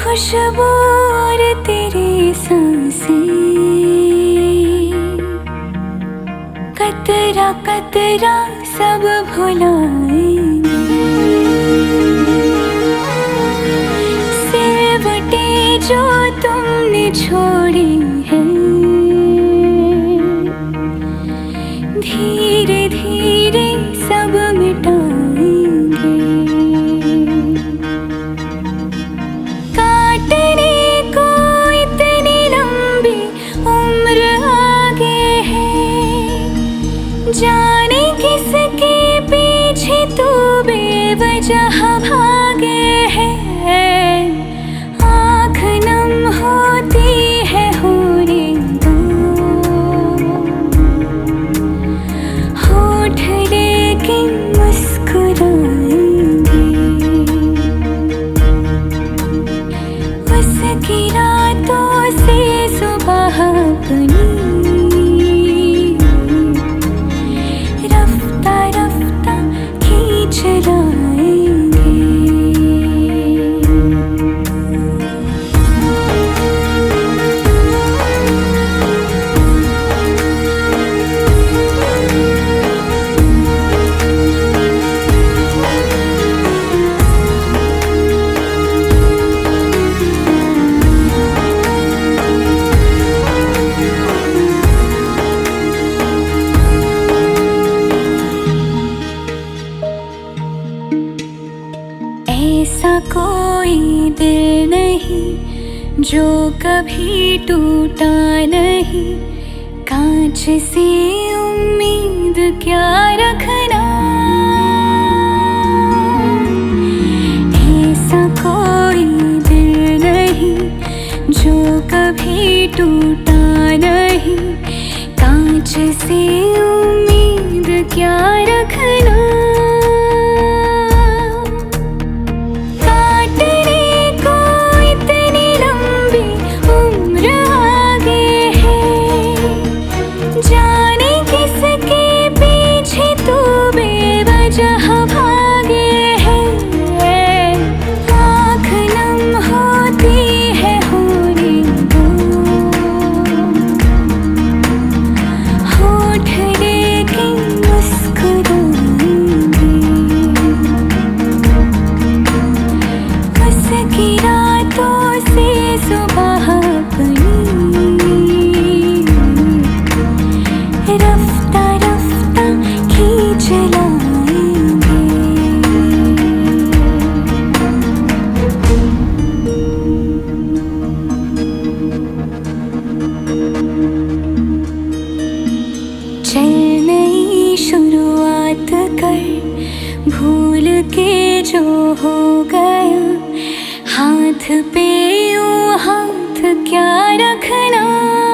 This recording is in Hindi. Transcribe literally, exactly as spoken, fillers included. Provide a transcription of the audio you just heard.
खुशबू और तेरी सांसें, कतरा कतरा सब भुलाएंगे। सिलवटें जो तुमने छोड़ी है, धीरे धीरे सब मिटाएंगे। काटने को इतनी लंबी उम्र आगे है, जाने किसके पीछे तू बेवजह भागे है। आँख नम होती है होने दो, होठ लेकिन मुस्कुराएंगे। उसकी रातों से सुबह अपनी रफ्ता रफ्ता खींच लाएंगे। ऐसा कोई दिल नहीं जो कभी टूटा नहीं, कांच से उम्मीद क्या रखना। ऐसा कोई दिल नहीं जो कभी टूटा नहीं, कांच से उम्मीद क्या रखना। चल नई शुरुआत कर, भूल के जो हो गया, हाथ पे यूं हाथ क्या रखना।